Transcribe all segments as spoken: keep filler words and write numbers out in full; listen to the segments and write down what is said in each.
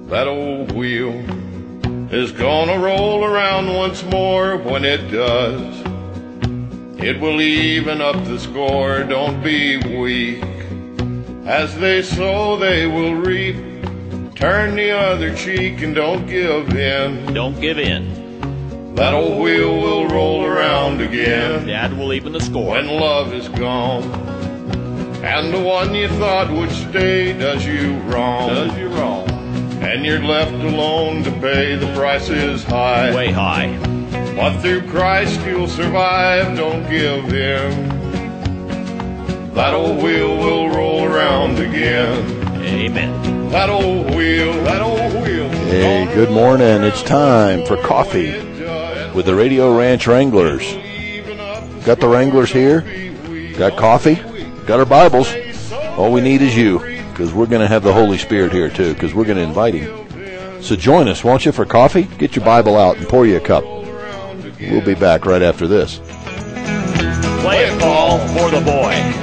That old wheel is gonna roll around once more. When it does, it will even up the score. Don't be weak. As they sow, they will reap. Turn the other cheek and don't give in. Don't give in. That old wheel will roll around again. That will even the score. When love is gone, and the one you thought would stay does you wrong. Does you wrong. And you're left alone to pay. The price is high. Way high. But through Christ you'll survive. Don't give in. That old wheel will roll around again. Amen. That old wheel, that old wheel. Hey, good morning. It's time for coffee with the Radio Ranch Wranglers. Got the Wranglers here. Got coffee. Got our Bibles. All we need is you, because we're going to have the Holy Spirit here too, because we're going to invite Him. So join us, won't you, for coffee? Get your Bible out and pour you a cup. We'll be back right after this. Play it, Paul, for the boy.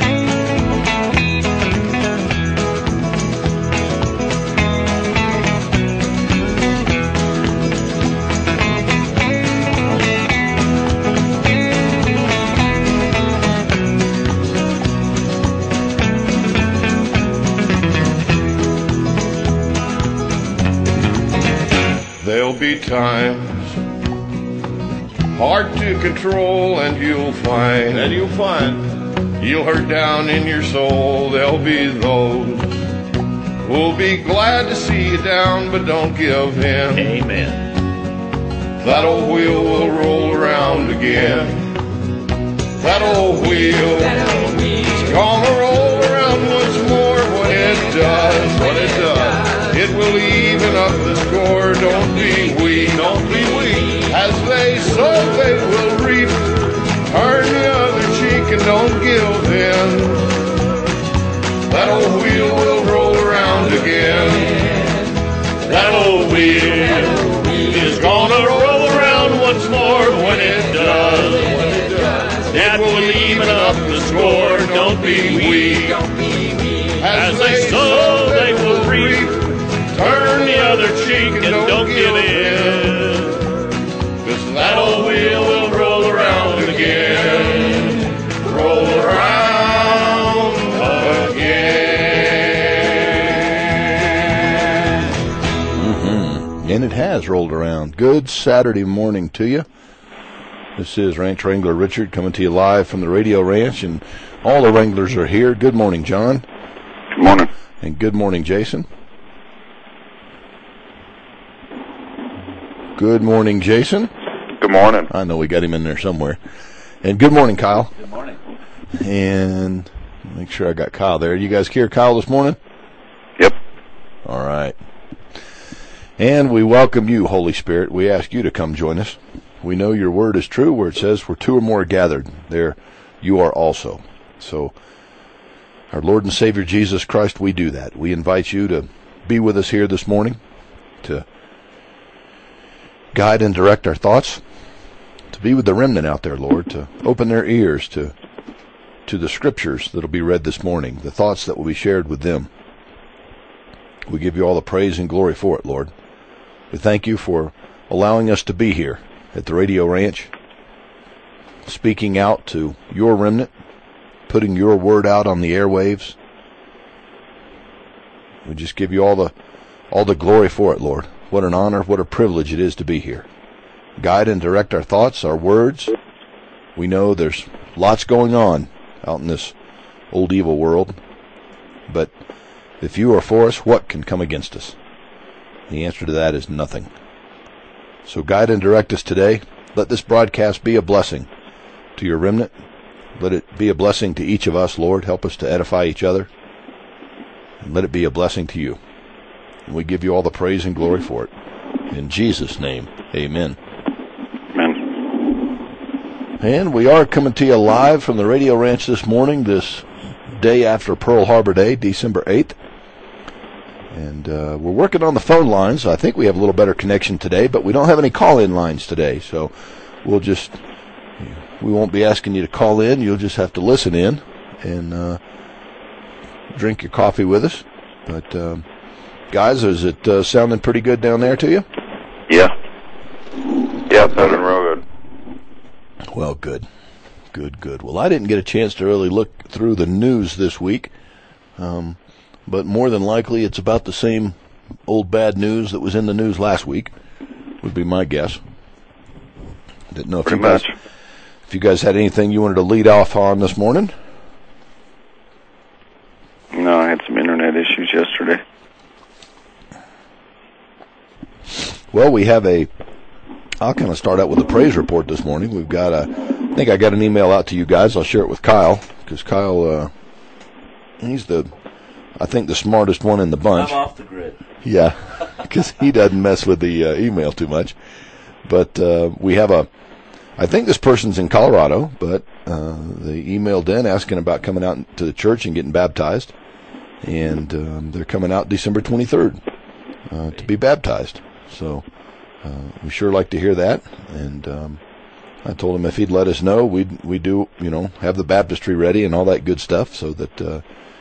There'll be times hard to control, and you'll find, and you'll find, you'll hurt down in your soul. There'll be those who'll be glad to see you down, but don't give in. Amen. That old wheel will roll around again. That old wheel, that old wheel is gonna roll around once more. When it does, when it does, it will even up the score. Don't be weak, don't be weak. As they sow, they will reap. Turn the other cheek and don't give in. That old wheel will roll around again. That old wheel is gonna roll around once more. When it does, it will even up the score. Don't be weak. As they sow, they will reap. Turn the other cheek and don't give in. 'Cause that old wheel will roll around again. Roll around again. Mm-hmm. And it has rolled around. Good Saturday morning to you. This is Ranch Wrangler Richard coming to you live from the Radio Ranch, and all the Wranglers are here. Good morning, John. Good morning. And good morning, Jason. Good morning, Jason. Good morning. I know we got him in there somewhere. And good morning, Kyle. Good morning. And make sure I got Kyle there. You guys hear Kyle this morning? Yep. All right. And we welcome you, Holy Spirit. We ask you to come join us. We know your word is true, where it says, where two or more are gathered, there you are also. So, our Lord and Savior Jesus Christ, we do that. We invite you to be with us here this morning, to guide and direct our thoughts, to be with the remnant out there, Lord, to open their ears to to the scriptures that will be read this morning, the thoughts that will be shared with them. We give you all the praise and glory for it, Lord. We thank you for allowing us to be here at the Radio Ranch, speaking out to your remnant, putting your word out on the airwaves. We just give you all the all the glory for it, Lord. What an honor, what a privilege it is to be here. Guide and direct our thoughts, our words. We know there's lots going on out in this old evil world, but if you are for us, what can come against us? The answer to that is nothing. So guide and direct us today. Let this broadcast be a blessing to your remnant. Let it be a blessing to each of us, Lord. Help us to edify each other. And let it be a blessing to you. And we give you all the praise and glory for it. In Jesus' name, amen. Amen. And we are coming to you live from the Radio Ranch this morning, this day after Pearl Harbor Day, December eighth. And uh, we're working on the phone lines. I think we have a little better connection today, but we don't have any call-in lines today. So we'll just, we won't be asking you to call in. You'll just have to listen in and uh, drink your coffee with us. But um, Guys, is it uh, sounding pretty good down there to you? Yeah. Yeah, it's sounding real good. Well, good. Good, good. Well, I didn't get a chance to really look through the news this week, um, but more than likely it's about the same old bad news that was in the news last week, would be my guess. Didn't know if Pretty you guys, much. if you guys had anything you wanted to lead off on this morning. No, I had some internet issues yesterday. Well, we have a, I'll kind of start out with a praise report this morning. We've got a, I think I got an email out to you guys. I'll share it with Kyle, because Kyle, uh, he's the, I think the smartest one in the bunch. I'm off the grid. Yeah, because he doesn't mess with the uh, email too much. But uh, we have a, I think this person's in Colorado, but uh, they emailed in asking about coming out to the church and getting baptized. And um, they're coming out December twenty-third uh, to be baptized. So uh, we sure like to hear that. And um, I told him if he'd let us know, we'd we do, you know, have the baptistry ready and all that good stuff, so that uh,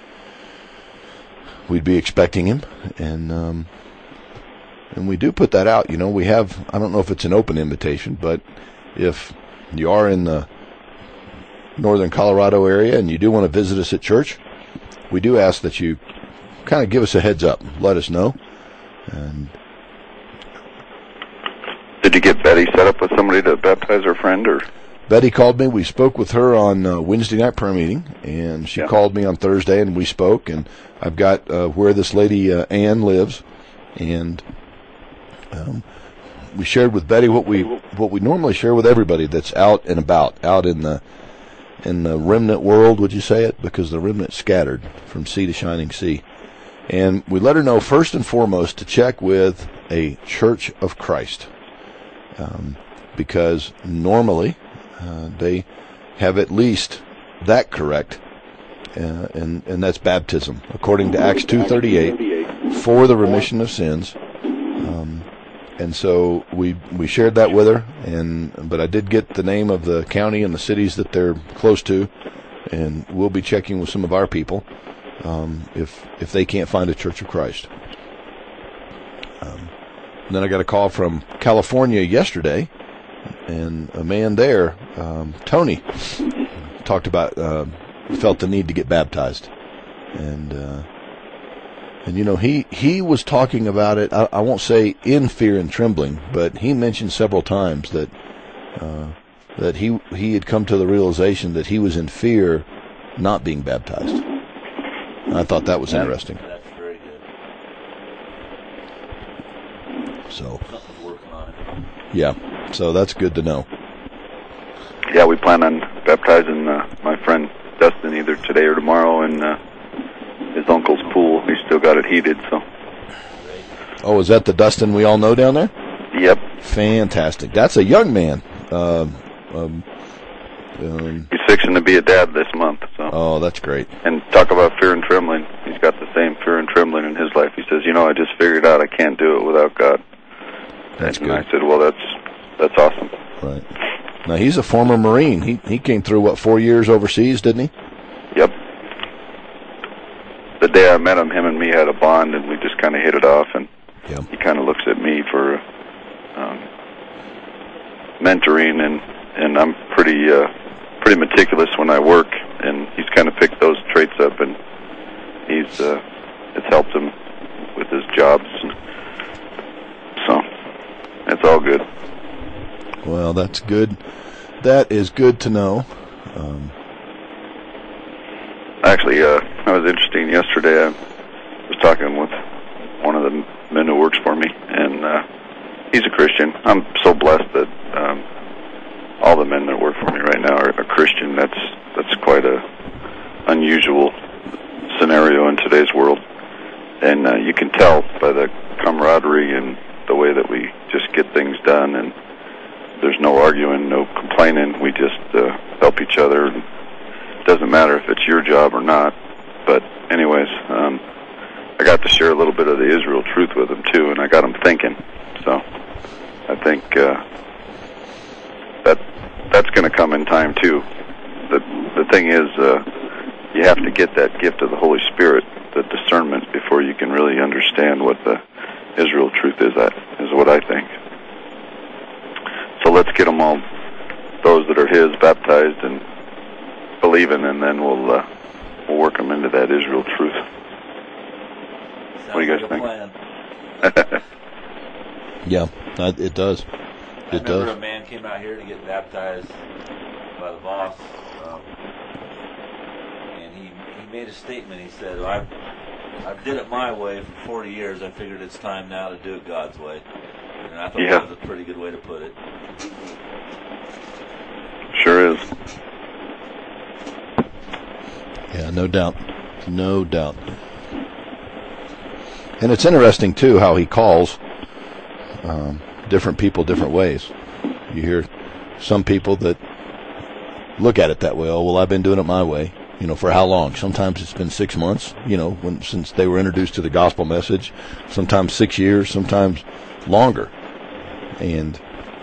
we'd be expecting him. And um, and we do put that out. You know, we have, I don't know if it's an open invitation, but if you are in the northern Colorado area and you do want to visit us at church, we do ask that you kind of give us a heads up, let us know. And Did you get Betty set up with somebody to baptize her friend, or? Betty called me. We spoke with her on uh, Wednesday night prayer meeting, and she Yeah. called me on Thursday, and we spoke. And I've got uh, where this lady uh, Ann lives, and um, we shared with Betty what we what we normally share with everybody that's out and about, out in the in the remnant world. Would you say it? Because the remnant's scattered from sea to shining sea. And we let her know first and foremost to check with a Church of Christ, um, because normally uh, they have at least that correct, uh, and and that's baptism according to Acts two thirty-eight for the remission of sins. Um, and so we we shared that with her, and but I did get the name of the county and the cities that they're close to, and we'll be checking with some of our people. Um, if if they can't find a Church of Christ. Um, and then I got a call from California yesterday, and a man there, um, Tony, talked about, uh, felt the need to get baptized. And, uh, and you know, he, he was talking about it, I, I won't say in fear and trembling, but he mentioned several times that, uh, that he, he had come to the realization that he was in fear not being baptized. I thought that was interesting. That's very good. So, Something's working on it. yeah, so that's good to know. Yeah, we plan on baptizing uh, my friend Dustin either today or tomorrow in uh, his uncle's pool. He's still got it heated, so. Oh, is that the Dustin we all know down there? Yep. Fantastic. That's a young man. Um, um, um, He's fixing to be a dad this month, so. oh, that's great. And talk about fear and trembling. He's got the same fear and trembling in his life. He says, you know, I just figured out I can't do it without God. That's and good. I said, well, that's that's awesome. Right. Now, he's a former Marine. He he came through, what, four years overseas, didn't he? Yep. The day I met him, him and me had a bond, and we just kind of hit it off, and Yeah. he kind of looks at me for um, mentoring, and, and I'm pretty uh, pretty meticulous when I work, and he's kind of picked those traits up, and he's uh, it's helped him with his jobs, and so it's all good. Well, that's good. That is good to know. Um, Actually, uh, that was interesting. Yesterday, I was talking with one of the men who works for me, and uh, he's a Christian. I'm so blessed that um, all the men that work for me right now are, are Christian. That's that's quite a unusual scenario in today's world, and uh, you can tell by the camaraderie and the way that we just get things done, and there's no arguing, no complaining. We just uh, help each other. And it doesn't matter if it's your job or not. But anyways, um, I got to share a little bit of the Israel truth with him too, and I got him thinking. So I think uh, that that's going to come in time too. The the thing is, uh, you have to get that gift of the Holy Spirit the discernment before you can really understand what the Israel truth is. That is what I think. So let's get them all, those that are His, baptized and believing, and then we'll uh, we'll work them into that Israel truth. Sounds What do you guys like think? Yeah, it does. I It remember does. a man came out here to get baptized by the boss, um, and he he made a statement. He said, well, "I've I did it my way for forty years. I figured it's time now to do it God's way." And I thought Yeah. that was a pretty good way to put it. Sure is. Yeah, no doubt. No doubt. And it's interesting, too, how he calls um, different people different ways. You hear some people that look at it that way. Oh, well, I've been doing it my way. You know, for how long? Sometimes it's been six months, you know, when since they were introduced to the gospel message. Sometimes six years, sometimes longer. And,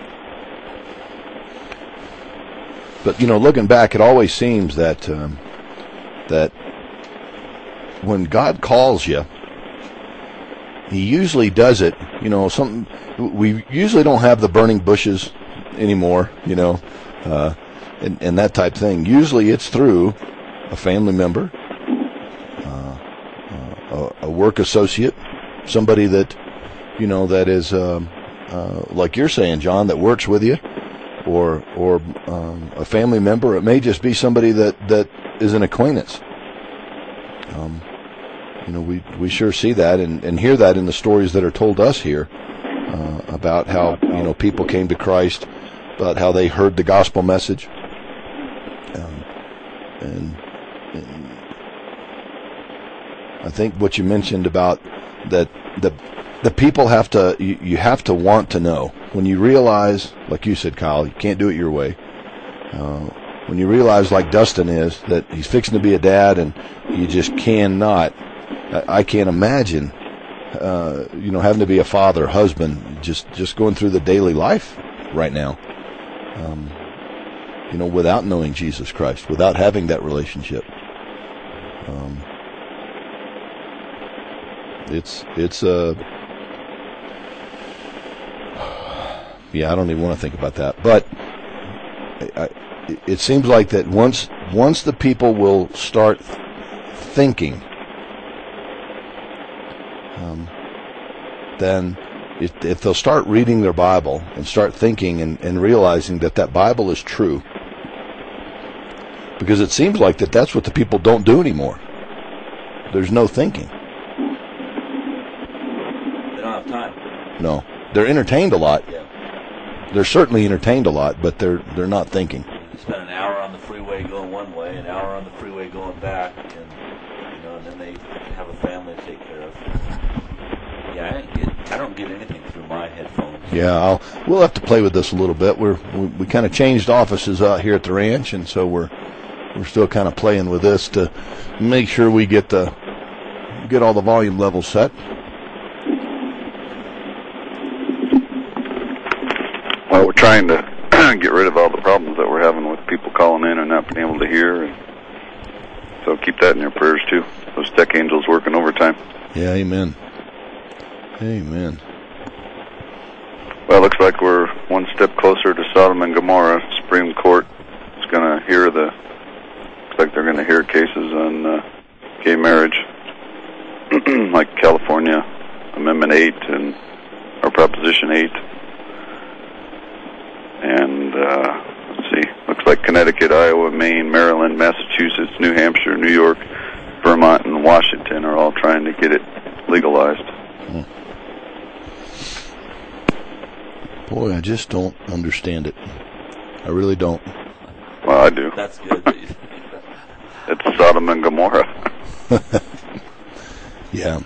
but, you know, looking back, it always seems that, um, that when God calls you, He usually does it, you know, something, we usually don't have the burning bushes anymore, you know, uh, and, and that type thing. Usually it's through a family member, uh, uh, a, a work associate, somebody that, you know, that is, um, uh, like you're saying, John, that works with you, or, or, um, a family member. It may just be somebody that, that is an acquaintance. Um, You know, we we sure see that and, and hear that in the stories that are told us here uh, about how, you know, people came to Christ, about how they heard the gospel message. Um, and, and I think what you mentioned about that the the people have to, you, you have to want to know. When you realize, like you said, Kyle, you can't do it your way. Uh, when you realize, like Dustin is, that he's fixing to be a dad and you just cannot, I can't imagine, uh, you know, having to be a father, husband, just, just going through the daily life right now, um, you know, without knowing Jesus Christ, without having that relationship. Um, it's, it's, uh, yeah, I don't even want to think about that, but I, I, it seems like that once, once the people will start thinking, Um, then if, if they'll start reading their Bible and start thinking and, and realizing that that Bible is true, because it seems like that that's what the people don't do anymore. There's no thinking. They don't have time. No. They're entertained a lot. Yeah. They're certainly entertained a lot, but they're they're not thinking. You spend an hour on the freeway going one way, an hour on the freeway going back, and you know, and then they have a family to take care of. Yeah, I don't get I don't get anything through my headphones. Yeah, I'll, we'll have to play with this a little bit. We're we, we kind of changed offices out here at the ranch, and so we're we're still kind of playing with this to make sure we get the get all the volume levels set. Well, we're trying to get rid of all the problems that we're having with people calling in and not being able to hear. And so keep that in your prayers, too. Those tech angels working overtime. Yeah, amen. Amen. Well, it looks like we're one step closer to Sodom and Gomorrah. Supreme Court is going to hear the, looks like they're going to hear cases on uh, gay marriage, like California Amendment eight and or Proposition eight. And, uh, let's see, looks like Connecticut, Iowa, Maine, Maryland, Massachusetts, New Hampshire, New York, Vermont, and Washington are all trying to get it legalized. Hmm. Boy, I just don't understand it. I really don't. Well, I do. That's good. It's Sodom and Gomorrah. Yeah.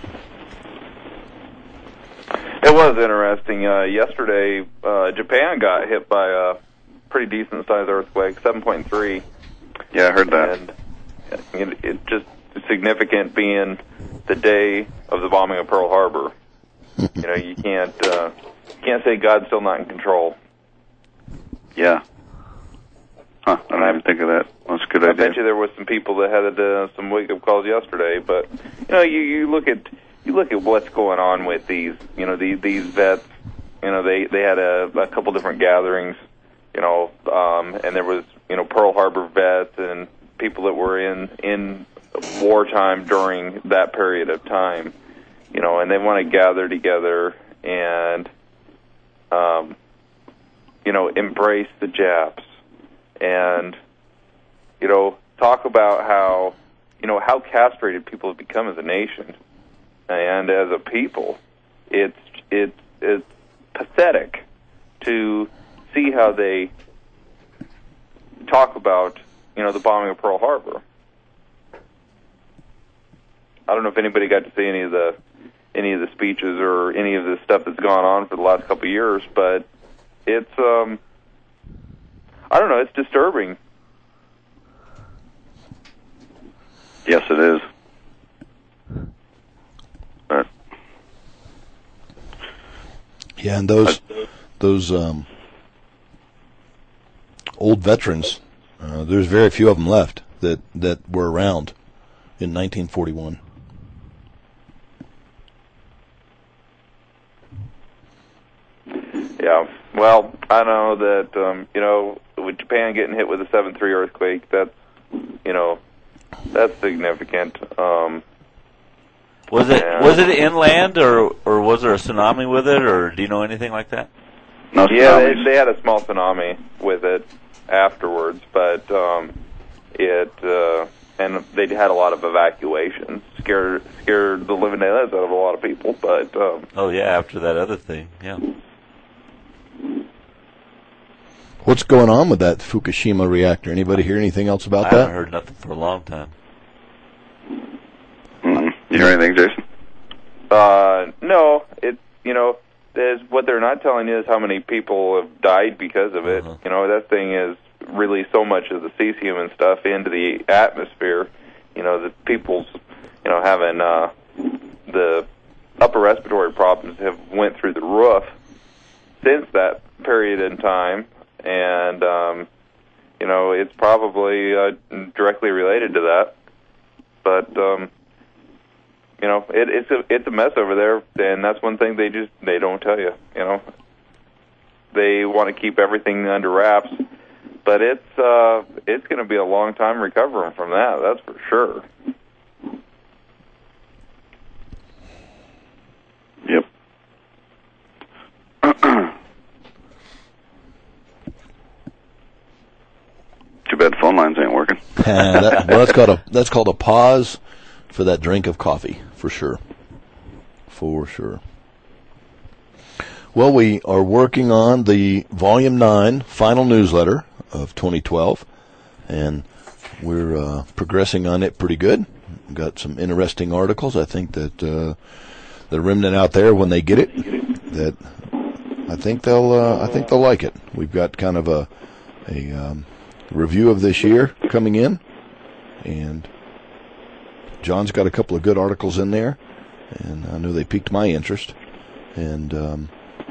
It was interesting. Uh, yesterday, uh, Japan got hit by a pretty decent-sized earthquake, seven point three. Yeah, I heard that. And it, it just significant being the day of the bombing of Pearl Harbor. You know, you can't uh, you can't say God's still not in control. Yeah. Huh, I didn't even think of that. That's a good I idea. bet you there was some people that had uh, some wake-up calls yesterday. But you know, you, you look at you look at what's going on with these, you know, these these vets. You know, they they had a, a couple different gatherings. You know, um, and there was you know Pearl Harbor vets and people that were in in wartime during that period of time. You know, and they want to gather together and, um, you know, embrace the Japs. And, you know, talk about how, you know, how castrated people have become as a nation and as a people. It's it's it's pathetic to see how they talk about, you know, the bombing of Pearl Harbor. I don't know if anybody got to see any of the any of the speeches or any of the stuff that's gone on for the last couple of years, but it's um. I don't know, it's disturbing. Yes, it is. But Yeah, and those those um, old veterans, uh, there's very few of them left that, that were around in nineteen forty-one. Yeah, well, I know that, um, you know, with Japan getting hit with a seven three earthquake, that's, you know, that's significant. Um, Was it and- was it inland or or was there a tsunami with it, or do you know anything like that? no yeah, they, tsunamis. they had a small tsunami with it afterwards, but um, it, uh, and they had a lot of evacuations, scared scared the living daylights out of a lot of people, but, um, Oh yeah, after that other thing, yeah. What's going on with that Fukushima reactor? Anybody hear anything else about I that? haven't heard nothing for a long time. Mm-mm. You hear anything, Jason? Uh, no, it, you know, there's, what they're not telling you is how many people have died because of it. Uh-huh. You know, that thing is released so much of the cesium and stuff into the atmosphere, you know, that people's, you know, having, uh, the upper respiratory problems have went through the roof since that period in time. And, um, you know, it's probably, uh, directly related to that. But, um, you know, it, it's a it's a mess over there, and that's one thing they just they don't tell you. You know, they want to keep everything under wraps, but it's uh, it's going to be a long time recovering from that. That's for sure. Yep. Too bad the phone lines ain't working. Uh, that, well, that's called a that's called a pause for that drink of coffee, for sure, for sure. Well, we are working on the Volume Nine final newsletter of twenty twelve, and we're uh, progressing on it pretty good. We've got some interesting articles. I think that uh, the remnant out there, when they get it, that I think they'll uh, I think they'll like it. We've got kind of a a um, review of this year coming in, and John's got a couple of good articles in there, and I know they piqued my interest. And um,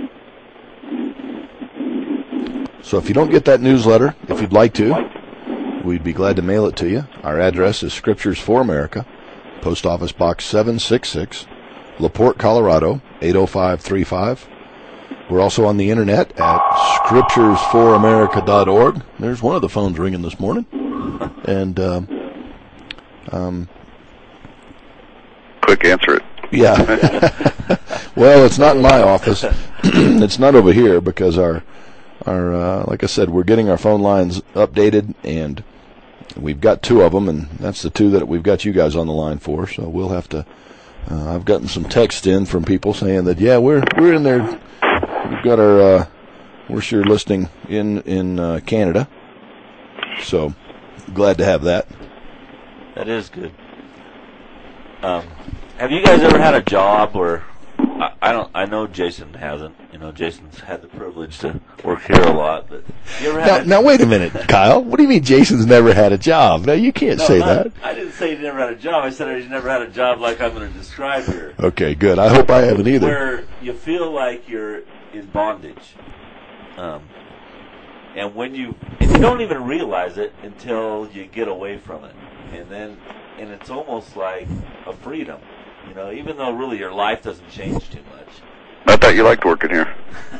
so if you don't get that newsletter, if you'd like to, we'd be glad to mail it to you. Our address is Scriptures for America, Post Office Box seven sixty-six, LaPorte, Colorado, eight oh five three five. We're also on the internet at scriptures for america dot org. There's one of the phones ringing this morning. And, um, um, Quick, answer it. yeah. Well, it's not in my office. It's not over here because our, our, uh, like I said, we're getting our phone lines updated, and we've got two of them, and that's the two that we've got you guys on the line for. So we'll have to, uh, I've gotten some text in from people saying that, yeah, we're, we're in there. We've got our, uh, we're sure listening in, in, uh, Canada. So glad to have that. That is good. Um, have you guys ever had a job where I, I don't? I know Jason hasn't. You know, Jason's had the privilege to work here a lot. But you ever Now, had? now wait a minute, Kyle. What do you mean Jason's never had a job? Now, you can't no, say not- that. I didn't say he never had a job. I said he's never had a job like I'm going to describe here, Okay, good. I hope I haven't either. where you feel like you're in bondage. Um, and when you, and don't even realize it until you get away from it, and then and it's almost like a freedom, you know. Even though really your life doesn't change too much. I thought you liked working here.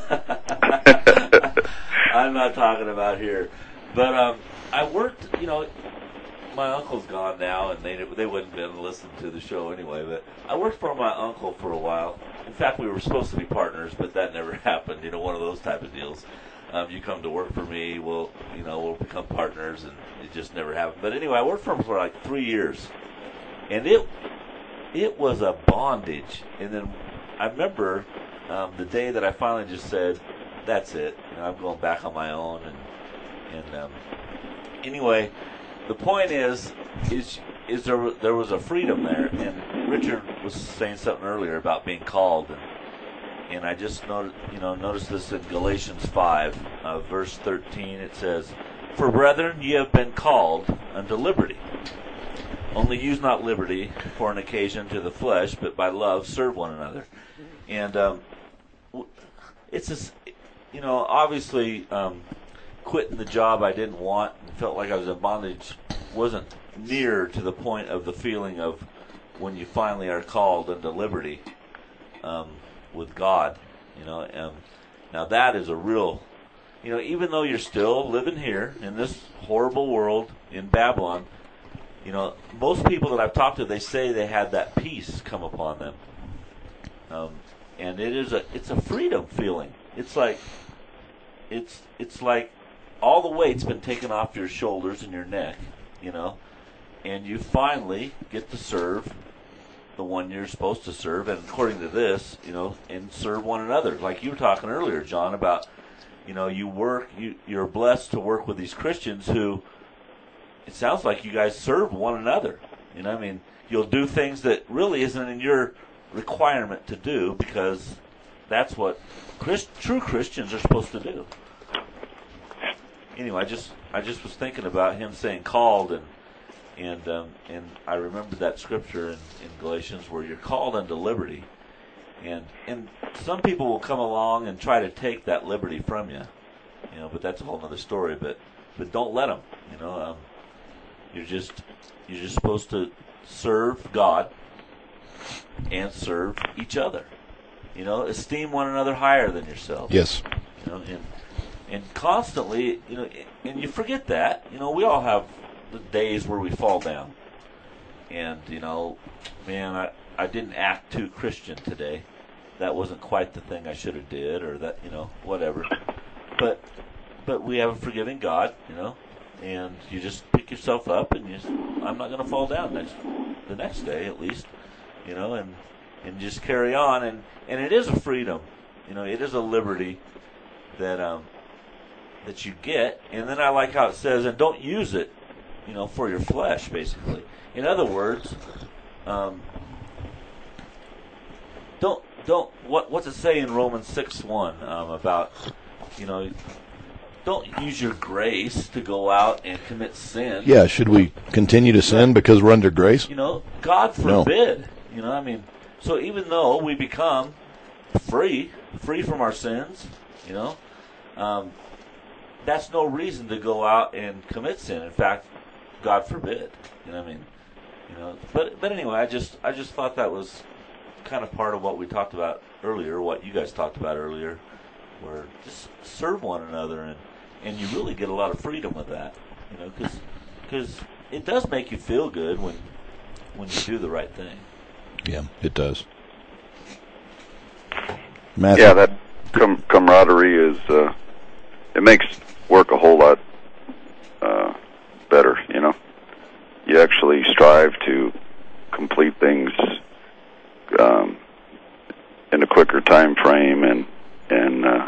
I'm not talking about here, but um, I worked. You know, my uncle's gone now, and they they wouldn't have been listening to the show anyway. But I worked for my uncle for a while. In fact, we were supposed to be partners, but that never happened. You know, one of those type of deals. Um, you come to work for me, we'll you know we'll become partners, and it just never happened. But anyway, I worked for him for like three years, and it it was a bondage. And then I remember. Um, the day that I finally just said, that's it, you know, I'm going back on my own, and and um, anyway, the point is, is is there there was a freedom there, and Richard was saying something earlier about being called, and and I just noticed, you know, noticed this in Galatians five, uh, verse thirteen. It says, "For brethren, ye have been called unto liberty. Only use not liberty for an occasion to the flesh, but by love serve one another." And um, it's just, you know, obviously um, quitting the job I didn't want and felt like I was in bondage wasn't near to the point of the feeling of when you finally are called into liberty um, with God, you know. Um, now that is a real, you know, even though you're still living here in this horrible world in Babylon, you know, most people that I've talked to, they say they had that peace come upon them. Um, and it is a it's a freedom feeling. It's like it's it's like all the weight's been taken off your shoulders and your neck, you know, and you finally get to serve the one you're supposed to serve, and according to this, you know, and serve one another. Like you were talking earlier, John, about, you know, you work you you're blessed to work with these Christians who it sounds like you guys serve one another. You know, I mean, you'll do things that really isn't in your requirement to do, because that's what Christ, true Christians are supposed to do. Anyway, I just I just was thinking about him saying called, and and um, and I remembered that scripture in, in Galatians where you're called unto liberty, and and some people will come along and try to take that liberty from you, you know. But that's a whole other story. But but don't let them. You know, um, you're just you're just supposed to serve God and serve each other. You know, esteem one another higher than yourself. Yes. You know, and and constantly, you know, and you forget that. You know, we all have the days where we fall down. And, you know, man, I, I didn't act too Christian today. That wasn't quite the thing I should have did, or that, you know, whatever. But but we have a forgiving God, you know, and you just pick yourself up, and you just, I'm not going to fall down next the next day at least. You know, and and just carry on, and, and it is a freedom, you know, it is a liberty that um that you get, and then I like how it says, and don't use it, you know, for your flesh, basically. In other words, um, don't don't what what's it say in Romans six one um, about, you know, don't use your grace to go out and commit sin. Yeah, should we continue to sin because we're under grace? You know, God forbid. No. You know, I mean, so even though we become free, free from our sins, you know, um, that's no reason to go out and commit sin. In fact, God forbid. You know what I mean? You know, but but anyway, I just I just thought that was kind of part of what we talked about earlier, what you guys talked about earlier, where just serve one another, and, and you really get a lot of freedom with that. You know, because because it does make you feel good when when you do the right thing. Yeah, it does. Matthew? Yeah, that com- camaraderie is, uh, it makes work a whole lot uh, better, you know. You actually strive to complete things um, in a quicker time frame, and, and uh,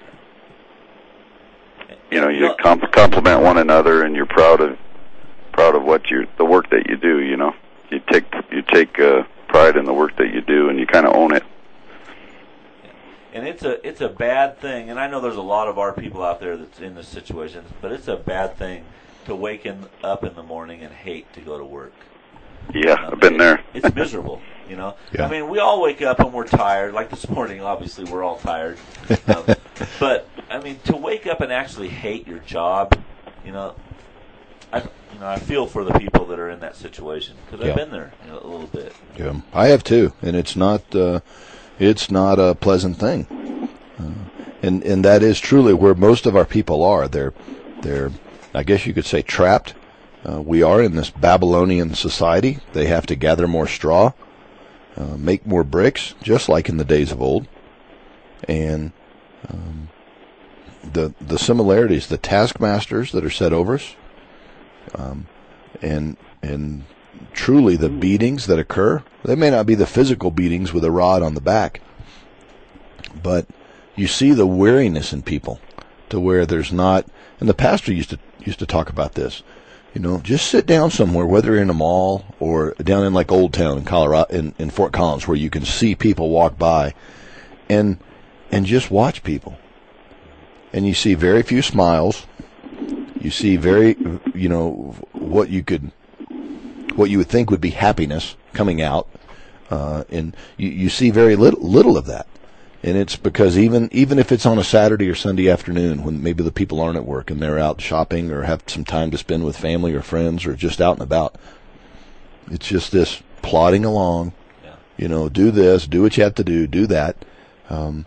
you know, you comp- compliment one another, and you're proud of proud of what you the work that you do, you know. You take, you take, uh, pride in the work that you do, and you kind of own it. And it's a it's a bad thing, and I know there's a lot of our people out there that's in this situation, but it's a bad thing to wake in, up in the morning and hate to go to work. Yeah, um, I've been it, there. It's miserable, you know. Yeah. I mean, we all wake up and we're tired. Like this morning, obviously, we're all tired. Um, but I mean, to wake up and actually hate your job, you know, I you know I feel for the people that are in that situation because I've Yeah. been there you know, a little bit. Yeah, I have too, and it's not uh, it's not a pleasant thing, uh, and and that is truly where most of our people are. They're they're I guess you could say trapped. Uh, we are in this Babylonian society. They have to gather more straw, uh, make more bricks, just like in the days of old, and um, the the similarities, the taskmasters that are set over us, um, and and truly the beatings that occur. They may not be the physical beatings with a rod on the back, but you see the weariness in people to where there's not. And the pastor used to used to talk about this. You know, just sit down somewhere, whether you're in a mall or down in like Old Town in Colorado, in, in Fort Collins, where you can see people walk by, and and just watch people. And you see very few smiles. You see very, you know, what you could, what you would think would be happiness coming out, uh, and you, you see very little little of that. And it's because even even if it's on a Saturday or Sunday afternoon when maybe the people aren't at work and they're out shopping or have some time to spend with family or friends or just out and about, it's just this plodding along, Yeah. you know, do this, do what you have to do, do that. Um,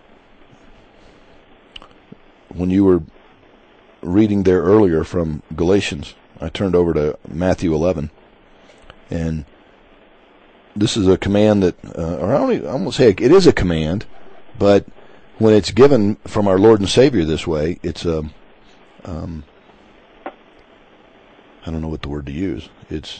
when you were reading there earlier from Galatians, I turned over to Matthew eleven, and this is a command that, uh, or I don't even, I won't say it is a command, but when it's given from our Lord and Savior this way, it's a, um, I don't know what the word to use. It's,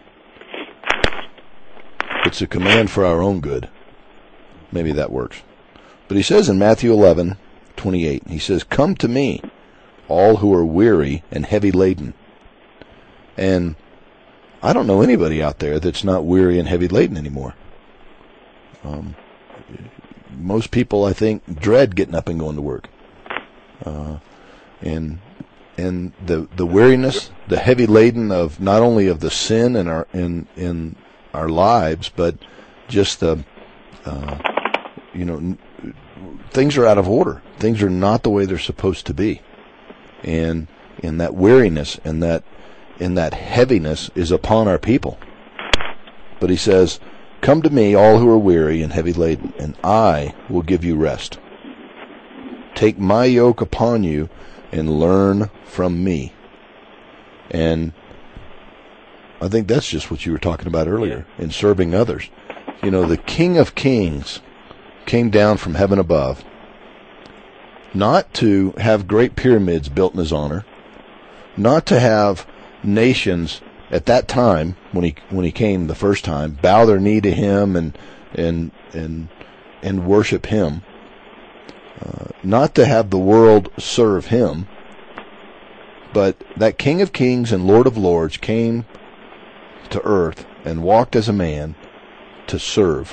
it's a command for our own good. Maybe that works. But he says in Matthew eleven twenty-eight, he says, "Come to me, all who are weary and heavy laden." And I don't know anybody out there that's not weary and heavy laden anymore. Um, most people, I think, dread getting up and going to work. Uh, and and the the weariness, the heavy laden of not only of the sin in our in in our lives, but just the uh, you know n- things are out of order. Things are not the way they're supposed to be, and and that weariness and that and that heaviness is upon our people. But he says, "Come to me, all who are weary and heavy laden, and I will give you rest. Take my yoke upon you and learn from me." And I think that's just what you were talking about earlier in serving others. You know, the King of Kings came down from heaven above, not to have great pyramids built in his honor, not to have nations at that time, when he when he came the first time, bow their knee to him and and and and worship him. Uh, not to have the world serve him, but that King of Kings and Lord of Lords came to earth and walked as a man to serve,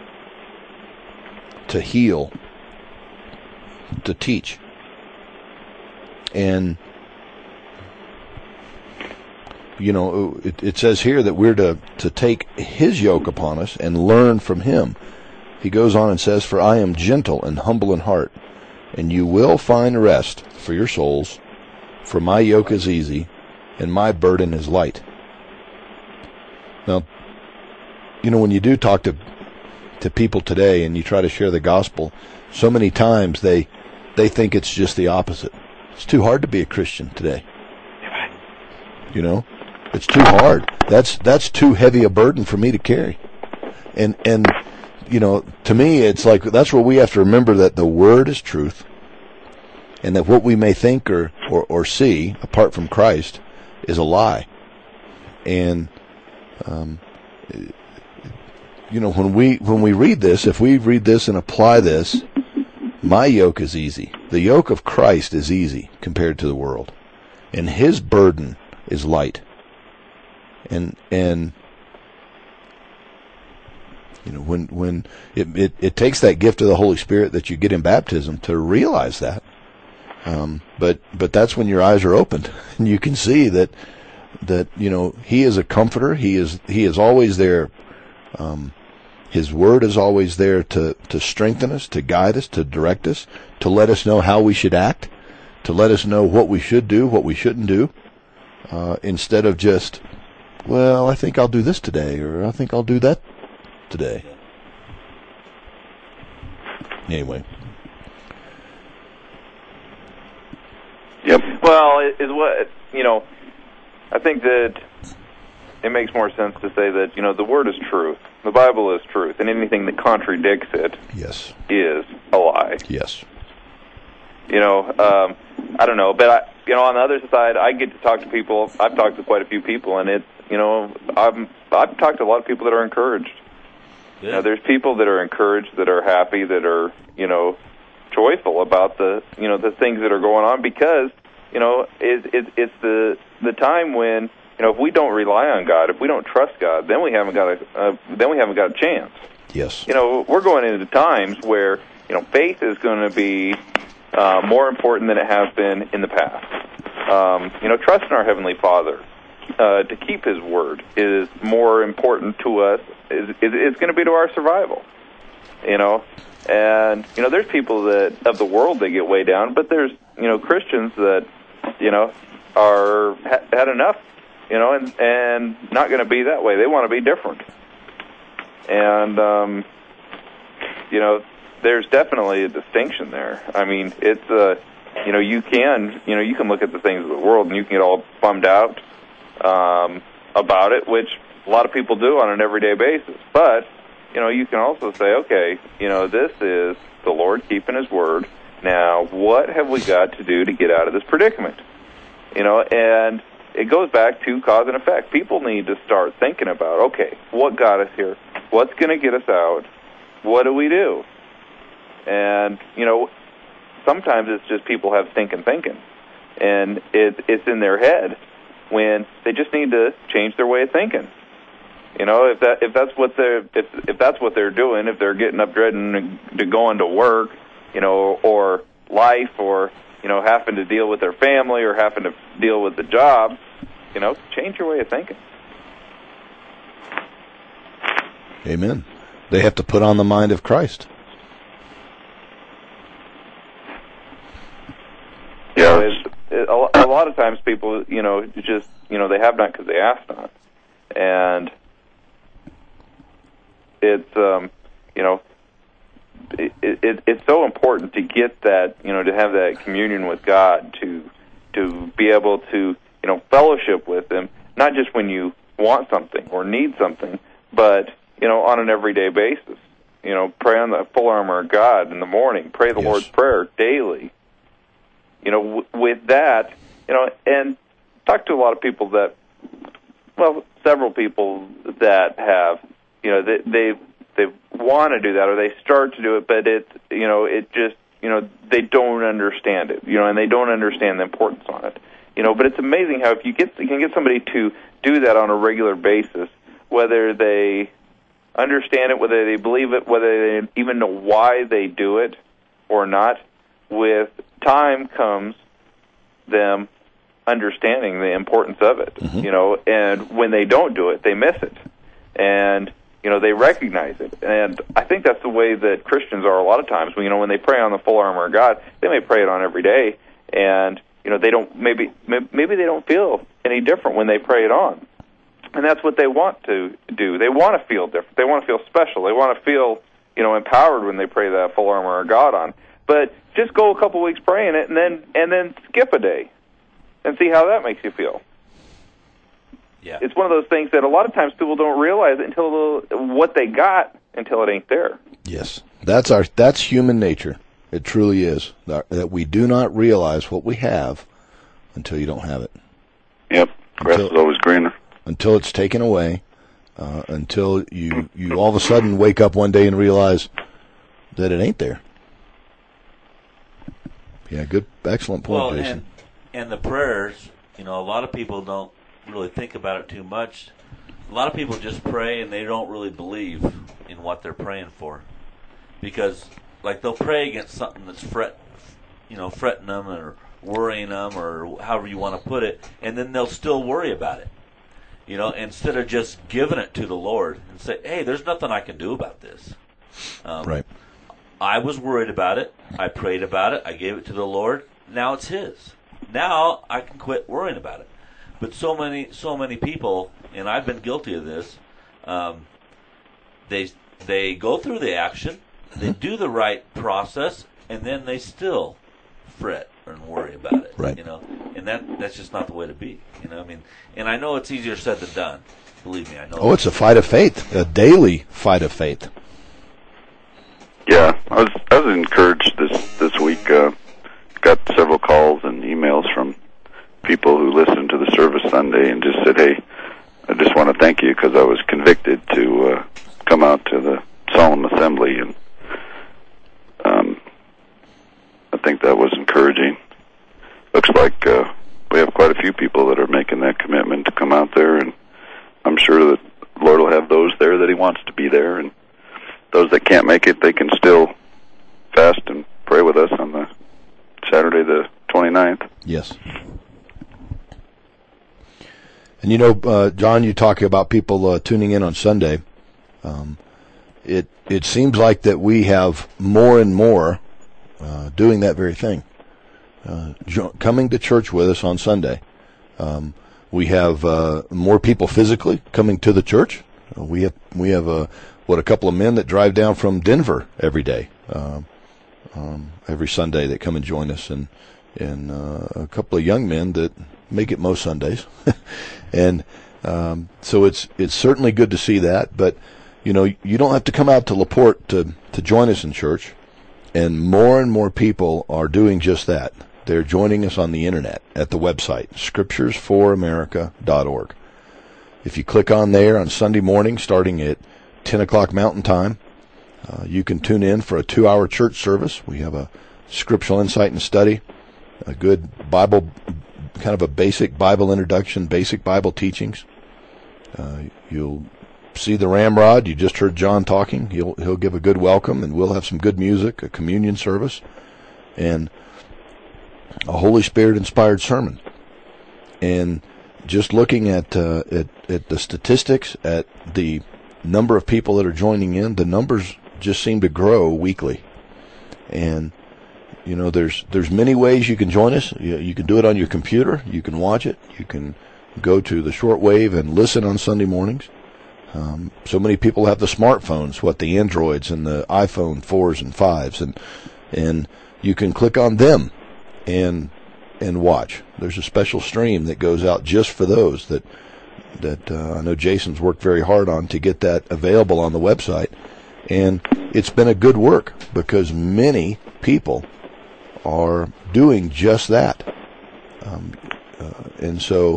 to heal, to teach, and. You know, it, it says here that we're to, to take his yoke upon us and learn from him. He goes on and says, "For I am gentle and humble in heart, and you will find rest for your souls. For my yoke is easy, and my burden is light." Now, you know, when you do talk to to people today and you try to share the gospel, so many times they they think it's just the opposite. It's too hard to be a Christian today. You know? It's too hard. That's that's too heavy a burden for me to carry. And and you know, to me it's like that's where we have to remember that the word is truth, and that what we may think or, or, or see apart from Christ is a lie. And um you know, when we when we read this, if we read this and apply this, my yoke is easy. The yoke of Christ is easy compared to the world. And his burden is light. And and you know, when when it, it it takes that gift of the Holy Spirit that you get in baptism to realize that. Um, but but that's when your eyes are opened and you can see that that you know he is a comforter. He is he is always there. Um, his word is always there to to strengthen us, to guide us, to direct us, to let us know how we should act, to let us know what we should do, what we shouldn't do. uh, instead of just, well, I think I'll do this today, or I think I'll do that today. Anyway. Yep. Well, it is what, you know, I think that it makes more sense to say that, you know, the Word is truth. The Bible is truth, and anything that contradicts it yes. is a lie. Yes. You know, um, I don't know, but, I, you know, on the other side, I get to talk to people. I've talked to quite a few people, and it's, you know, I've, I've talked to a lot of people that are encouraged. Yeah. You know, there's people that are encouraged, that are happy, that are, you know, joyful about the, you know, the things that are going on, because, you know, it, it, it's the the time when, you know, if we don't rely on God, if we don't trust God, then we haven't got a uh, then we haven't got a chance. Yes. You know, we're going into times where, you know, faith is going to be uh, more important than it has been in the past. Um, you know, trust in our Heavenly Father uh, to keep His word is more important to us. Is is, is going to be to our survival. You know, and you know, there's people that of the world that get way down, but there's, you know, Christians that, you know, are ha- had enough. You know, and and not going to be that way. They want to be different. And, um, you know, there's definitely a distinction there. I mean, it's, uh, you know, you can, you know, you can look at the things of the world and you can get all bummed out um, about it, which a lot of people do on an everyday basis. But, you know, you can also say, okay, you know, this is the Lord keeping His word. Now, what have we got to do to get out of this predicament? You know, and it goes back to cause and effect. People need to start thinking about, okay, what got us here? What's going to get us out? What do we do? And, you know, sometimes it's just people have stinking thinking. And it, it's in their head when they just need to change their way of thinking. You know, if that if that's what they're if if that's what they're doing, if they're getting up dreading to going to work, you know, or life, or, you know, having to deal with their family or having to deal with the job, you know, change your way of thinking. Amen. They have to put on the mind of Christ. Yeah, it's, it, a, a lot of times people, you know, just, you know, they have not because they ask not. And it's, um, you know, It, it, it's so important to get that, you know, to have that communion with God, to to be able to, you know, fellowship with Him, not just when you want something or need something, but, you know, on an everyday basis. You know, pray on the full armor of God in the morning, pray the Yes. Lord's Prayer daily. You know, w- with that, you know, and talk to a lot of people that, well, several people that have, you know, they, they've, they want to do that, or they start to do it, but it, you know, it just, you know, they don't understand it, you know, and they don't understand the importance on it, you know. But it's amazing how if you get, you can get somebody to do that on a regular basis, whether they understand it, whether they believe it, whether they even know why they do it or not. With time comes them understanding the importance of it, Mm-hmm. you know, and when they don't do it, they miss it, and you know, they recognize it. And I think that's the way that Christians are a lot of times. You know, when they pray on the full armor of God, they may pray it on every day, and, you know, they don't, maybe, maybe they don't feel any different when they pray it on. And that's what they want to do. They want to feel different. They want to feel special. They want to feel, you know, empowered when they pray that full armor of God on. But just go a couple weeks praying it, and then, and then skip a day and see how that makes you feel. Yeah. It's one of those things that a lot of times people don't realize until the, what they got until it ain't there. Yes. That's our that's human nature. It truly is. That, that we do not realize what we have until you don't have it. Yep. Grass Until- is always greener. Until it's taken away. Uh, until you, you all of a sudden wake up one day and realize that it ain't there. Yeah, good, excellent point, Well, Jason. and, and the prayers, you know, a lot of people don't really think about it too much. A lot of people just pray and they don't really believe in what they're praying for, because, like, they'll pray against something that's fret, you know, fretting them or worrying them or however you want to put it, and then they'll still worry about it. You know, instead of just giving it to the Lord and say, "Hey, there's nothing I can do about this." Um, Right. I was worried about it. I prayed about it. I gave it to the Lord. Now it's His. Now I can quit worrying about it. But so many, so many people, and I've been guilty of this. Um, they they go through the action, they do the right process, and then they still fret and worry about it. Right. You know, and that that's just not the way to be. You know, I mean, and I know it's easier said than done. Believe me, I know. Oh, it's a fight of faith, a daily fight of faith. Yeah, I was I was encouraged this this week. Uh, got several calls and emails from people who listened to the service Sunday and just said, "Hey, I just want to thank you because I was convicted to uh, come out to the solemn assembly," and um, I think that was encouraging. Looks like uh, we have quite a few people that are making that commitment to come out there, and I'm sure that the Lord will have those there that He wants to be there, and those that can't make it, they can still fast and pray with us on the Saturday the twenty-ninth. Yes. And you know, uh, John, you talk about people uh, tuning in on Sunday. Um, it it seems like that we have more and more uh, doing that very thing, uh, jo- coming to church with us on Sunday. Um, we have uh, more people physically coming to the church. Uh, we have we have a what a couple of men that drive down from Denver every day, um, um, every Sunday that come and join us, and and uh, a couple of young men that make it most Sundays. And um, so it's it's certainly good to see that. But, you know, you don't have to come out to LaPorte to, to join us in church. And more and more people are doing just that. They're joining us on the Internet at the website, scriptures for america dot org. If you click on there on Sunday morning, starting at ten o'clock Mountain Time, uh, you can tune in for a two-hour church service. We have a scriptural insight and study, a good Bible, kind of a basic Bible introduction, basic Bible teachings. Uh, you'll see the ramrod. You just heard John talking. He'll he'll give a good welcome, and we'll have some good music, a communion service, and a Holy Spirit-inspired sermon. And just looking at, uh, at at the statistics, at the number of people that are joining in, the numbers just seem to grow weekly. And you know, there's there's many ways you can join us. You, you can do it on your computer. You can watch it. You can go to the shortwave and listen on Sunday mornings. Um, so many people have the smartphones, what the Androids and the iPhone fours and fives, and and you can click on them and and watch. There's a special stream that goes out just for those that that uh, I know Jason's worked very hard on to get that available on the website, and it's been a good work because many people are doing just that. Um, uh, and so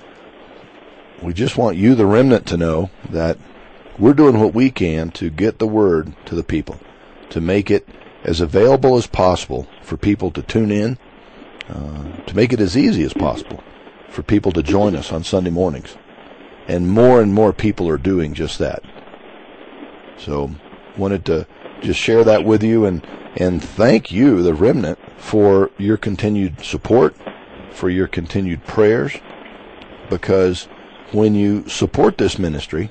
we just want you, the remnant, to know that we're doing what we can to get the word to the people, to make it as available as possible for people to tune in, uh, to make it as easy as possible for people to join us on Sunday mornings. And more and more people are doing just that. So wanted to just share that with you, and and thank you, the remnant, for your continued support, for your continued prayers, because when you support this ministry,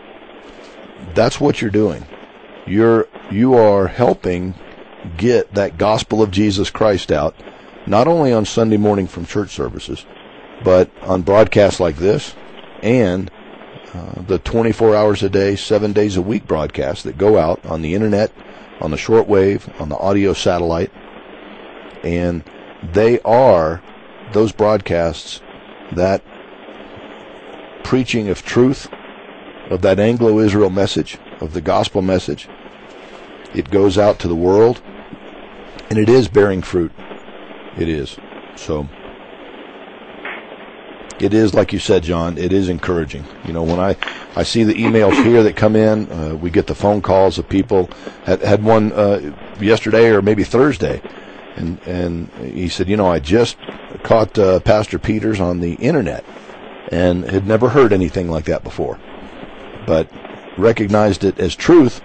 that's what you're doing. You're you are helping get that gospel of Jesus Christ out, not only on Sunday morning from church services, but on broadcasts like this, and uh, the twenty-four hours a day, seven days a week broadcasts that go out on the Internet, on the shortwave, on the audio satellite. And they are those broadcasts, that preaching of truth, of that Anglo-Israel message, of the gospel message. It goes out to the world, and it is bearing fruit. It is. So it is, like you said, John, it is encouraging. You know, when I, I see the emails here that come in, uh, we get the phone calls of people. Had, had one uh, yesterday or maybe Thursday, and and he said, you know, I just caught uh, Pastor Peters on the Internet and had never heard anything like that before, but recognized it as truth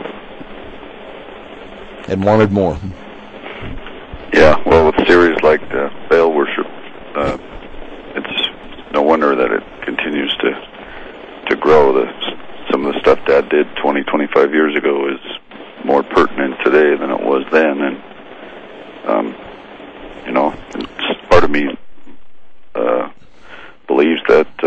and wanted more. Yeah, well, with series like the Baal worship, uh, it's no wonder that it continues to to grow. The, some of the stuff Dad did twenty, twenty-five years ago is more pertinent today than it was then, and um, you know, it's, part of me uh, believes that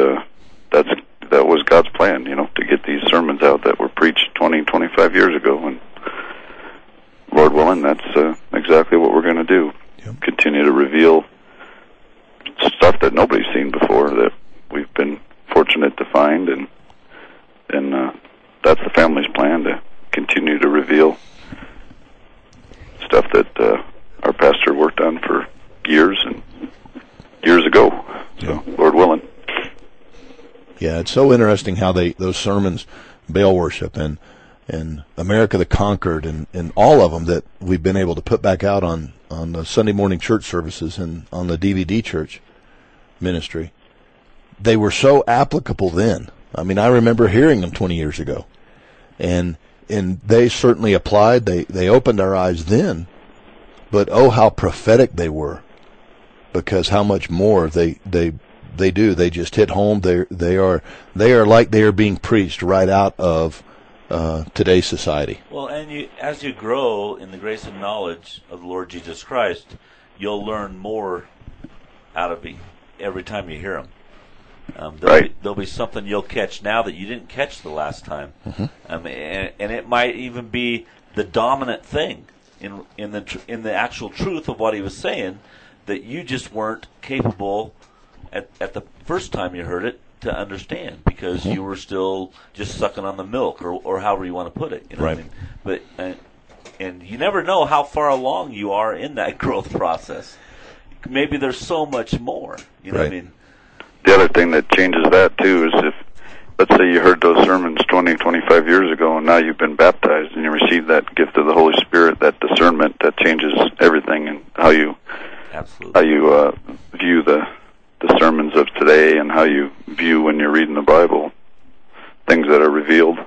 exactly what we're going to do. Yep. Continue to reveal stuff that nobody's seen before that we've been fortunate to find, and and uh, that's the family's plan, to continue to reveal stuff that uh, our pastor worked on for years and years ago. So, yeah. Lord willing. Yeah, it's so interesting how they those sermons, Baal worship and and America the Conquered, and, and all of them that we've been able to put back out on, on the Sunday morning church services and on the D V D church ministry. They were so applicable then. I mean, I remember hearing them twenty years ago. And and they certainly applied. They they opened our eyes then. But oh, how prophetic they were. Because how much more they they they do. They just hit home. They they are they are like they are being preached right out of Uh, today's society. Well, and you, as you grow in the grace and knowledge of the Lord Jesus Christ, you'll learn more out of it every time you hear him. Um, there'll, right. be, there'll be something you'll catch now that you didn't catch the last time, mm-hmm. um, and, and it might even be the dominant thing in in the tr- in the actual truth of what he was saying that you just weren't capable at at the first time you heard it to understand, because mm-hmm. you were still just sucking on the milk, or, or however you want to put it. You know right. what I mean? But uh, and you never know how far along you are in that growth process. Maybe there's so much more. You know right. what I mean? The other thing that changes that too is if, let's say you heard those sermons twenty, twenty-five years ago, and now you've been baptized and you receive that gift of the Holy Spirit, that discernment, that changes everything, and how you Absolutely. how you uh, view the. the sermons of today, and how you view when you're reading the Bible, things that are revealed.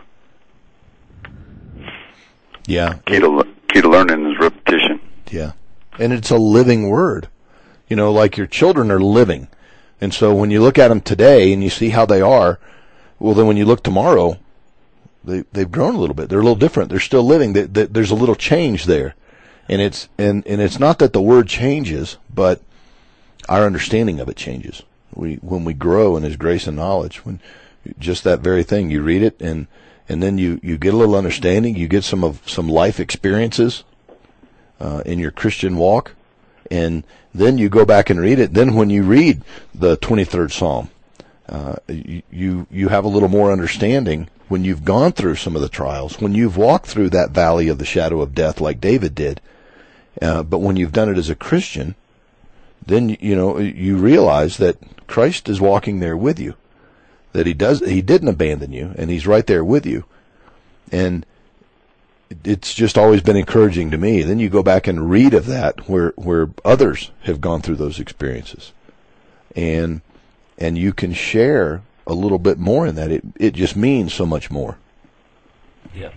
Yeah. Key to, key to learning is repetition. Yeah. And it's a living word. You know, like your children are living. And so when you look at them today and you see how they are, well, then when you look tomorrow, they, they've grown a little bit. They're a little different. They're still living. They, they, there's a little change there. And it's, and, and it's not that the word changes, but our understanding of it changes. We when we grow in his grace and knowledge, when just that very thing, you read it and and then you, you get a little understanding, you get some of some life experiences uh, in your Christian walk, and then you go back and read it. Then when you read the twenty-third Psalm, uh, you you have a little more understanding when you've gone through some of the trials, when you've walked through that valley of the shadow of death like David did. Uh, but when you've done it as a Christian, then, you know, you realize that Christ is walking there with you, that he does, he didn't abandon you, and he's right there with you. And it's just always been encouraging to me. Then you go back and read of that where, where others have gone through those experiences. And, and you can share a little bit more in that. It, it just means so much more. Yeah.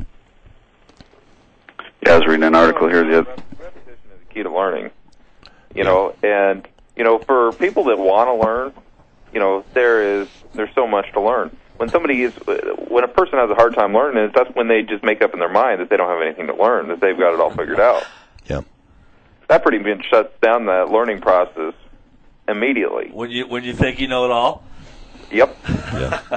Yeah, I was reading an article here the other. Repetition is the key to learning. You know, and, you know, for people that want to learn, you know, there is, there's so much to learn. When somebody is, when a person has a hard time learning, that's when they just make up in their mind that they don't have anything to learn, that they've got it all figured out. Yeah. That pretty much shuts down that learning process immediately. When you, when you think you know it all? Yep. Yeah.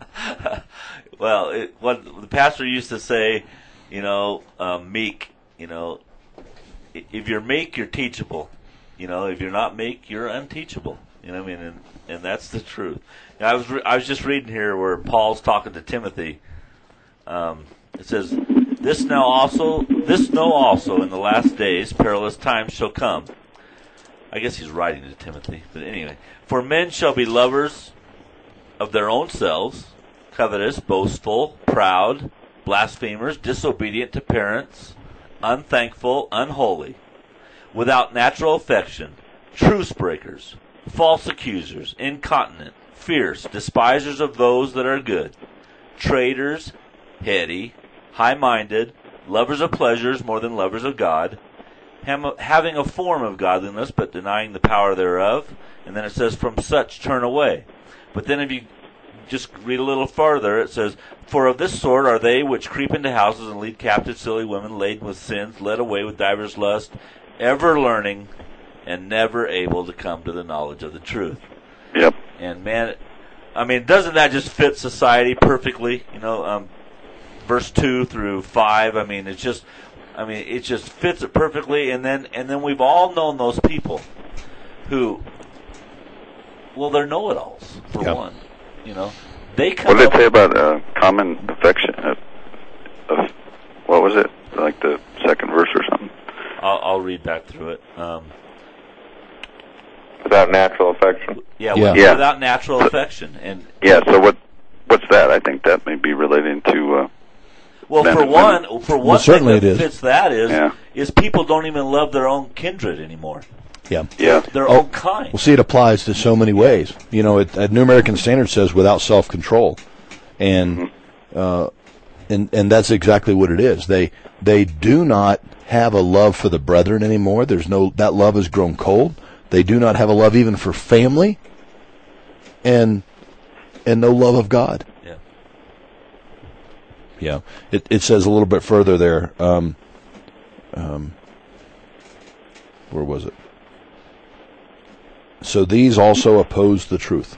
Well, it, what the pastor used to say, you know, um, meek, you know, if you're meek, you're teachable. You know, if you're not meek, you're unteachable. You know what I mean? And, and that's the truth. Now, I was re- I was just reading here where Paul's talking to Timothy. Um, it says, "This now also, this know also, in the last days, perilous times shall come." I guess he's writing to Timothy, but anyway, "For men shall be lovers of their own selves, covetous, boastful, proud, blasphemers, disobedient to parents, unthankful, unholy, without natural affection, truce breakers, false accusers, incontinent, fierce, despisers of those that are good, traitors, heady, high-minded, lovers of pleasures more than lovers of God, having a form of godliness but denying the power thereof." And then it says, "From such turn away." But then if you just read a little farther, it says, "For of this sort are they which creep into houses and lead captive silly women laden with sins, led away with divers lusts, ever learning, and never able to come to the knowledge of the truth." Yep. And man, I mean, doesn't that just fit society perfectly? You know, um, verse two through five. I mean, it's just I mean, it just fits it perfectly. And then and then we've all known those people who, well, they're know-it-alls for yep. one. You know, they come. What did it say about uh, common affection? Uh, of, what was it? Like the second verse or something? I'll, I'll read back through it. Um, without natural affection. Yeah, yeah. With, yeah. without natural affection. And yeah. So what? What's that? I think that may be relating to. Uh, well, men for and one, women. for one Well, thing certainly that it is. fits that is Yeah. is people don't even love their own kindred anymore. Yeah. Yeah. Their Oh, own kind. Well, see, it applies to so many ways. You know, it, a New American Standard says without self-control, and uh, and and that's exactly what it is. They they do not have a love for the brethren anymore. There's no that love has grown cold. They do not have a love even for family, and and no love of God. Yeah. Yeah. It it says a little bit further there. Um, um, where was it? So these also oppose the truth,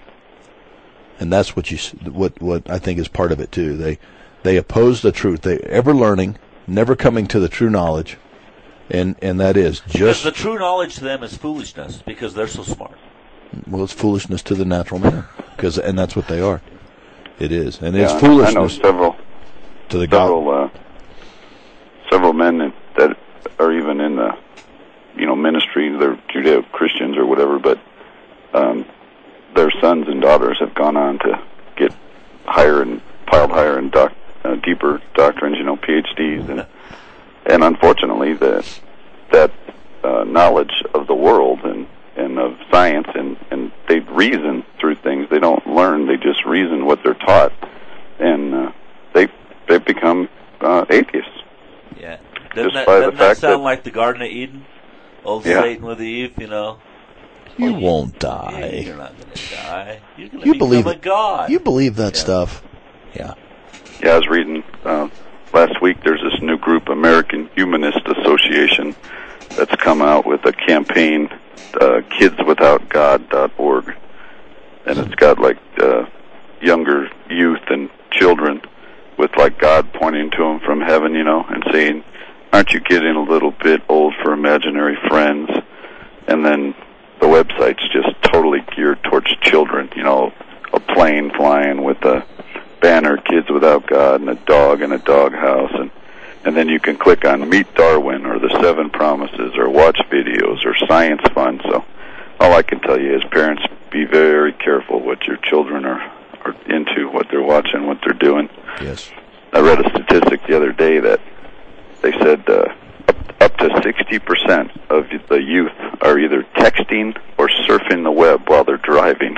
and that's what you what what I think is part of it too. They they oppose the truth. They ever learning, never coming to the true knowledge, and and that is Because just the true knowledge to them is foolishness because they're so smart. well, it's foolishness to the natural man, because and that's what they are. It is, and yeah, it's I know foolishness several. to the God. Several, uh, several men that, that are even in the, you know, ministry. They're Judeo-Christians or whatever, but um, their sons and daughters have gone on to get higher and piled higher and doc, uh, deeper doctrines. You know, P H Ds, and and unfortunately, the that uh, knowledge of the world and and of science and and they reason through things. They don't learn. They just reason what they're taught, and uh, they they become uh, atheists. Yeah. Doesn't Just that, by the doesn't that fact sound that- like the Garden of Eden? Old Yeah. Satan with Eve, you know. You Oh, won't Yeah, die. you're not going to die. You're going to You become believe a it. god. You believe that Yeah. stuff? Yeah. Yeah, I was reading uh, last week. There's this new group, American Humanist Association, that's come out with a campaign, uh, kids without god dot org, and it's got like uh, younger youth and children with like God pointing to them from heaven, you know, and saying, "Aren't you getting a little bit old for imaginary friends?" And then the website's just totally geared towards children, you know, a plane flying with a banner, "Kids Without God," and a dog in a doghouse, and and then you can click on Meet Darwin or the Seven Promises or watch videos or Science Fun. So all I can tell you is, parents, be very careful what your children are, are into, what they're watching, what they're doing. Yes. I read a statistic the other day that they said uh, up, up to sixty percent of the youth are either texting or surfing the web while they're driving.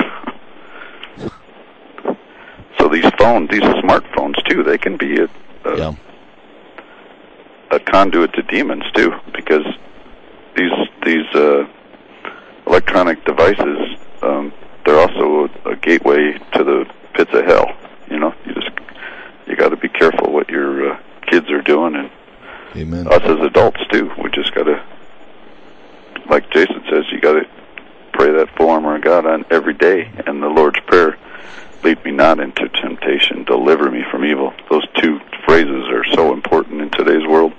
So these phones, these smartphones too, they can be a, a, Yeah. a conduit to demons too, because these these uh, electronic devices, um, they're also a, a gateway to the pits of hell. You know, you just you got to be careful what your uh, kids are doing, and Amen. us as adults too. We just got to, like Jason says, you got to pray that full armor of God on every day, and the Lord's Prayer, "Lead me not into temptation, deliver me from evil." Those two phrases are so important in today's world.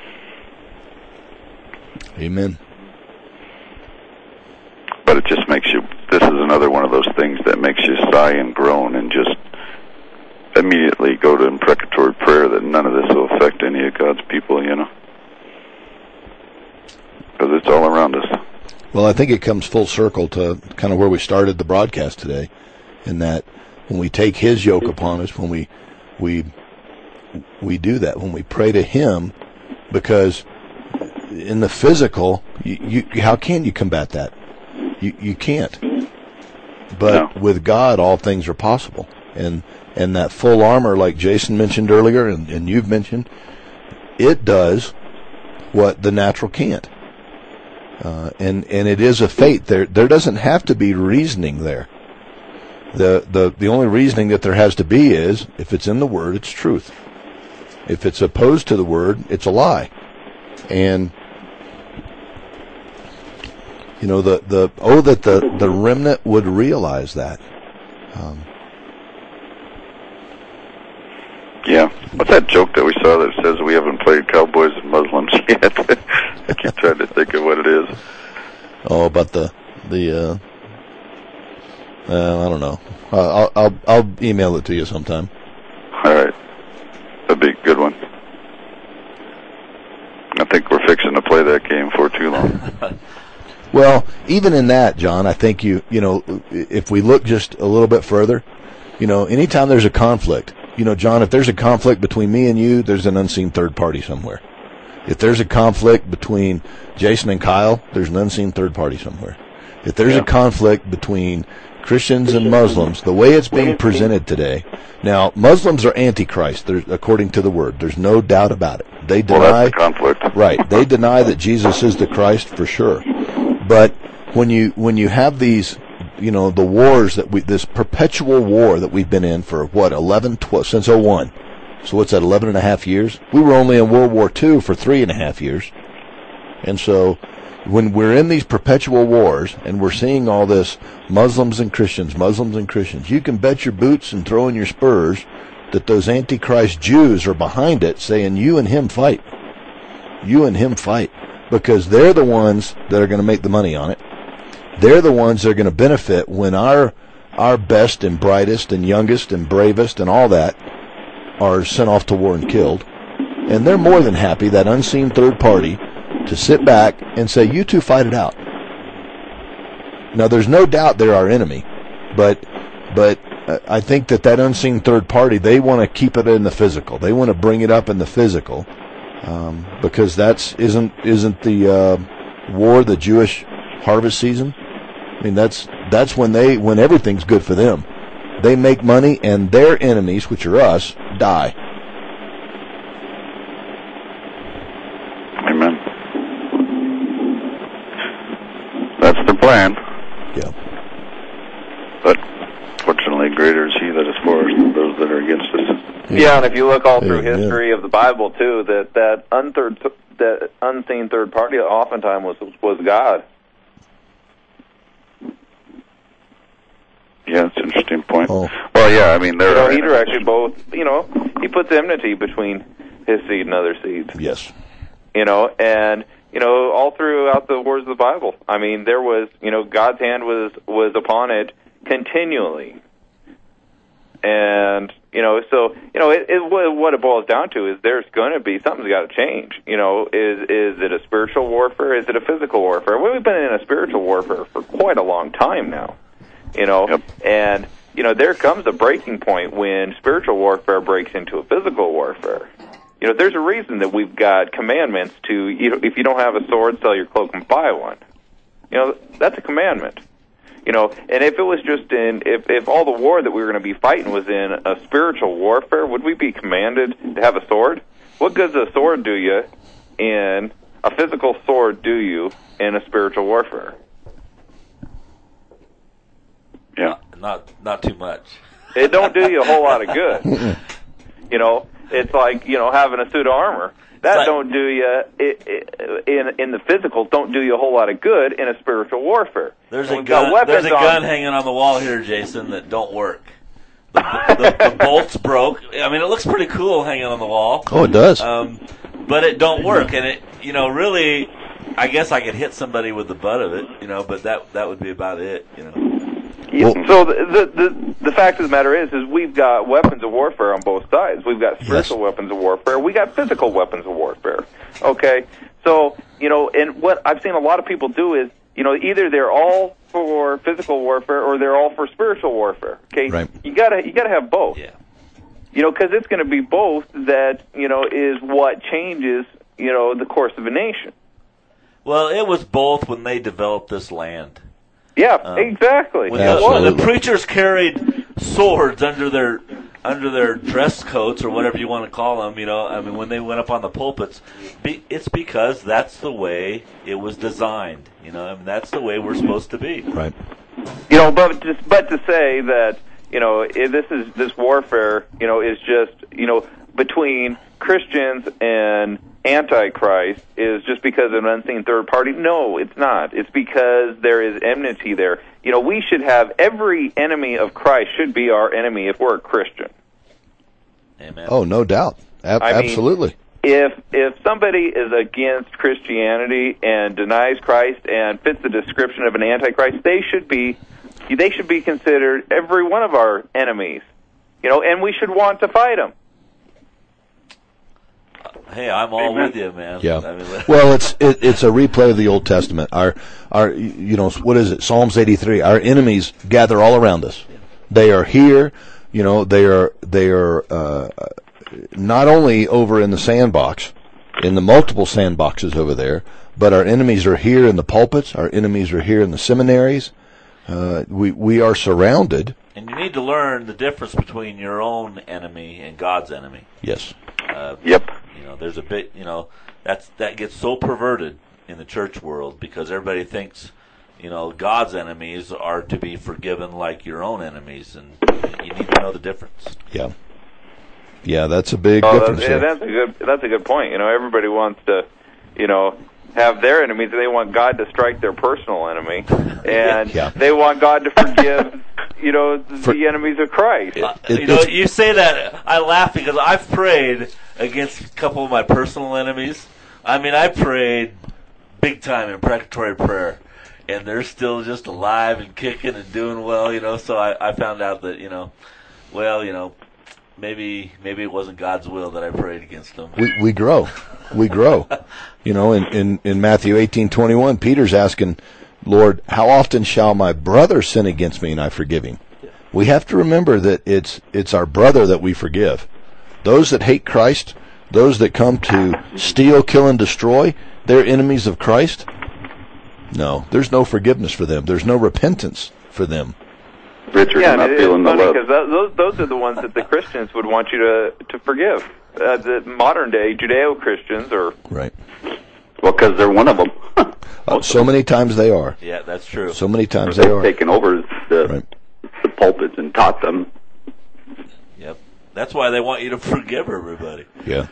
Amen. But it just makes you, this is another one of those things that makes you sigh and groan and just immediately go to imprecatory prayer that none of this will affect any of God's people, you know. Because it's all around us. Well, I think it comes full circle to kind of where we started the broadcast today, in that when we take His yoke upon us, when we we we do that, when we pray to Him, because in the physical, you, you how can you combat that? You you can't. But No. with God, all things are possible, and and that full armor, like Jason mentioned earlier, and, and you've mentioned, it does what the natural can't. Uh, and and it is a faith. There there doesn't have to be reasoning there. The the the only reasoning that there has to be is, if it's in the Word, it's truth. If it's opposed to the Word, it's a lie. And you know, the the oh that the the remnant would realize that. Um, Yeah. What's that joke that we saw that says we haven't played Cowboys and Muslims yet? I keep trying to think of what it is. Oh, about the the. Uh, uh, I don't know. Uh, I'll I'll I'll email it to you sometime. All right. That'd be a good one. I think we're fixing to play that game for too long. Well, even in that, John, I think you you know, if we look just a little bit further, you know, anytime there's a conflict, you know, John, if there's a conflict between me and you, there's an unseen third party somewhere. If there's a conflict between Jason and Kyle, there's an unseen third party somewhere. If there's Yeah. a conflict between Christians and Muslims, the way it's being presented today, now, Muslims are antichrist, there's, according to the Word. There's no doubt about it. They deny, Well, that's the conflict. right, they deny that Jesus is the Christ for sure. But when you when you have these, you know, the wars that we, this perpetual war that we've been in for, what, eleven, twelve, since oh one. So what's that, eleven and a half years? We were only in World War Two for three and a half years. And so when we're in these perpetual wars and we're seeing all this Muslims and Christians, Muslims and Christians, you can bet your boots and throw in your spurs that those Antichrist Jews are behind it saying, you and him fight. You and him fight. Because they're the ones that are going to make the money on it. They're the ones that are going to benefit when our our best and brightest and youngest and bravest and all that are sent off to war and killed. And they're more than happy, that unseen third party, to sit back and say, you two fight it out. Now, there's no doubt they're our enemy, but but I think that that unseen third party, they want to keep it in the physical. They want to bring it up in the physical, um, because that's isn't isn't the uh, war the Jewish harvest season? I mean, that's that's when they when everything's good for them. They make money, and their enemies, which are us, die. Amen. That's their plan. Yeah. But fortunately, greater is He that is for us than those that are against us. Yeah, and if you look all through Amen. history of the Bible too, that that unthird, that unseen third party oftentimes was was God. Yeah, that's an interesting point. Oh. Well, yeah, I mean, there You know, are he directed both. You know, he puts enmity between his seed and other seeds. Yes. You know, and you know, all throughout the wars of the Bible. I mean, there was, you know, God's hand was was upon it continually. And, you know, so, you know, it, it, what it boils down to is there's going to be, something's got to change. You know, is is it a spiritual warfare? Is it a physical warfare? Well, we've been in a spiritual warfare for quite a long time now, you know, Yep. and, you know, there comes a breaking point when spiritual warfare breaks into a physical warfare. You know, there's a reason that we've got commandments to, you know, if you don't have a sword, sell your cloak and buy one. You know, that's a commandment. You know, and if it was just in, if, if all the war that we were going to be fighting was in a spiritual warfare, would we be commanded to have a sword? What good does a sword do you in, a physical sword do you in a spiritual warfare? Yeah. Not, not not too much. It don't do you a whole lot of good. You know, it's like, you know, having a suit of armor. That But- don't do you, it, it, in in the physical, don't do you a whole lot of good in a spiritual warfare. There's And a we've got gun. weapons There's a on- gun hanging on the wall here, Jason, that don't work. The, the, the bolts broke. I mean, it looks pretty cool hanging on the wall. Oh, it does. Um, but it don't work, and it, you know, really, I guess I could hit somebody with the butt of it, you know, but that that would be about it, you know. Yeah, Well- so the, the the the fact of the matter is, is we've got weapons of warfare on both sides. We've got spiritual Yes. weapons of warfare. We got physical weapons of warfare. Okay, so you know, and what I've seen a lot of people do is, you know, either they're all for physical warfare or they're all for spiritual warfare. Okay, Right. you gotta you gotta have both. Yeah. You know, because it's going to be both that, you know, is what changes, you know, the course of a nation. Well, it was both when they developed this land. Yeah, Um, exactly. When, It the, was. when the Absolutely. preachers carried swords under their under their dress coats or whatever you want to call them, you know, I mean, when they went up on the pulpits, be, it's because that's the way it was designed. You know, I mean, that's the way we're supposed to be. Right. You know, but just but to say that, you know, if this is this warfare, you know, is just, you know, between Christians and Antichrist is just because of an unseen third party. No, it's not. It's because there is enmity there. You know, we should have every enemy of Christ should be our enemy if we're a Christian. Amen. Oh, no doubt. Ab- I mean, absolutely. If if somebody is against Christianity and denies Christ and fits the description of an antichrist, they should be they should be considered every one of our enemies, you know, and we should want to fight them. Hey, I'm all Amen. with you, man. Yeah. I mean, Well, it's it, it's a replay of the Old Testament. Our our you know what is it? Psalms eighty-three. Our enemies gather all around us. They are here. You know they are they are uh, not only over in the sandbox, in the multiple sandboxes over there, but our enemies are here in the pulpits. Our enemies are here in the seminaries. Uh, we we are surrounded. and you need to learn the difference between your own enemy and God's enemy. Yes. Uh, Yep. You know, there's a bit. You know, that's that gets so perverted in the church world because everybody thinks, you know, God's enemies are to be forgiven like your own enemies, and you need to know the difference. Yeah. Yeah, that's a big Oh, difference. that's, yeah, there. that's a good. That's a good point. You know, everybody wants to, you know, have their enemies. They want God to strike their personal enemy, and Yeah. they want God to forgive, you know, the For- enemies of Christ. Uh, It- you know, it's- you say that, I laugh because I've prayed against a couple of my personal enemies. I mean, I prayed big time in imprecatory prayer, and they're still just alive and kicking and doing well, you know. So I, I found out that, you know, well, you know, maybe maybe it wasn't God's will that I prayed against them. we we grow, we grow. You know, in, in, in Matthew eighteen twenty one, Peter's asking, Lord, how often shall my brother sin against me and I forgive him? We have to remember that it's it's our brother that we forgive. Those that hate Christ, those that come to steal, kill, and destroy, they're enemies of Christ. No, there's no forgiveness for them. There's no repentance for them. Richard, Yeah, I'm and not it, feeling it's the funny love. because those those are the ones that the Christians would want you to to forgive. Uh, the modern day Judeo Christians or Right. Well, because they're one of them. Uh, so many times they are. Yeah, that's true. So many times they They've are. taken over the, Right. the pulpits and taught them. Yep. That's why they want you to forgive everybody. Yeah.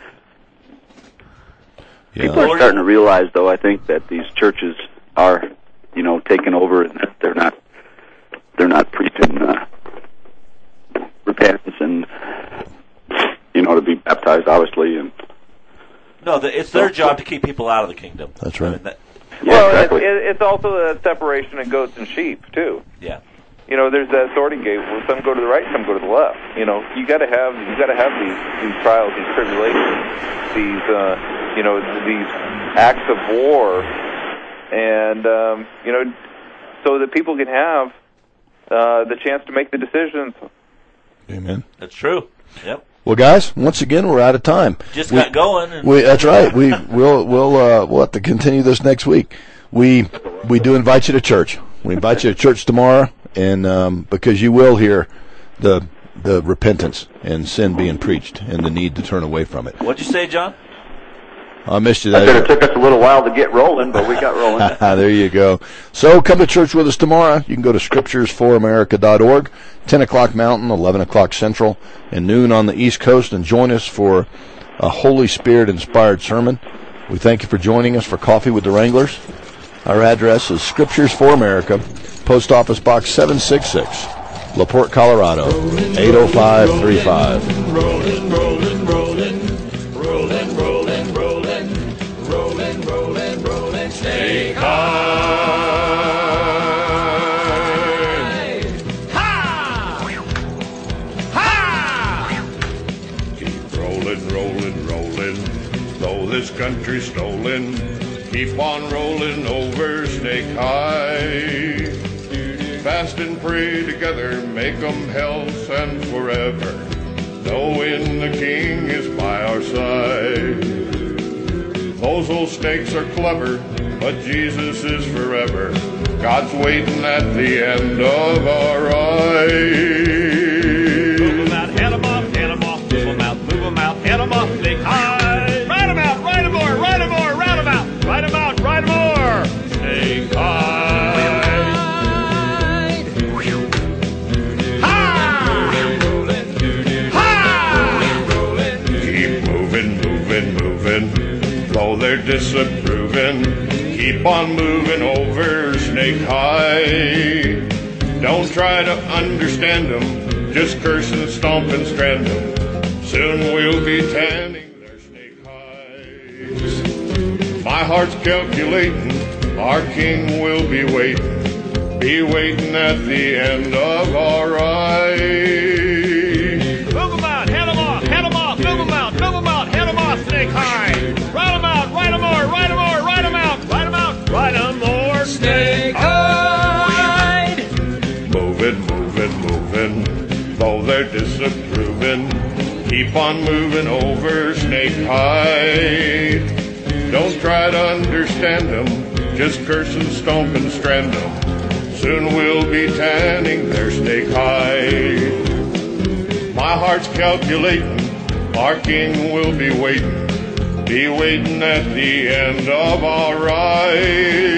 People Yeah. are starting to realize, though, I think that these churches are, you know, taking over, and that they're not, they're not preaching uh, repentance and, you know, to be baptized, obviously, and No, the, it's their job to keep people out of the kingdom. That's right. I mean, that, yeah, well, exactly. it, it, it's also a separation of goats and sheep too. yeah. You know, there's that sorting gate where some go to the right, some go to the left. You know, you got to have you got to have these these trials, these tribulations, these uh, you know these acts of war, and um, you know, so that people can have uh, the chance to make the decisions. Amen. That's true. Yep. Well, guys, once again, we're out of time. Just We- got going. And We, that's right. We we'll we'll uh, we'll have to continue this next week. We we do invite you to church. We invite you to church tomorrow, and um, because you will hear the the repentance and sin being preached, and the need to turn away from it. What'd you say, John? I missed you I said it there. took us a little while to get rolling, but we got rolling. There you go. So come to church with us tomorrow. You can go to scriptures for america dot org, ten o'clock Mountain, eleven o'clock Central, and noon on the East Coast, and join us for a Holy Spirit-inspired sermon. We thank you for joining us for Coffee with the Wranglers. Our address is Scriptures for America, Post Office Box seven six six, LaPorte, Colorado, eight oh five three five. Rolling, rolling, rolling, rolling, rolling, rolling, rolling, rolling, rolling, stay high. Ha! Ha! Keep rolling, rolling, rolling, though this country's stolen, keep on rolling over Snake High. Fast and pray together, make 'em health and forever, knowing the King is by our side. Those old snakes are clever, but Jesus is forever. God's waiting at the end of our ride. Move 'em out, head 'em off, head 'em off, move 'em out, move 'em out, head 'em off, snake high. Ride 'em out, ride 'em more, ride 'em more, round 'em out, ride 'em out, ride 'em more, snake high. Keep moving, moving, moving, though they're disapproving. Keep on moving over Snake High. Don't try to understand them, just curse and stomp and strand them. Soon we'll be tanning their snake hides. My heart's calculating, our king will be waiting, be waiting at the end of our ride. Move 'em out, head 'em off, head 'em off, move 'em out, move 'em out, head 'em off, snake high. Ride 'em out, ride 'em more, ride 'em more, ride 'em out, ride 'em out, ride 'em more, snake hide. Moving, moving, moving, though they're disapproving, keep on moving over Snake Hide. Don't try to understand them, just curse and stomp and strand them. Soon we'll be tanning their Snake Hide. My heart's calculating, our king will be waiting, be waiting at the end of our ride.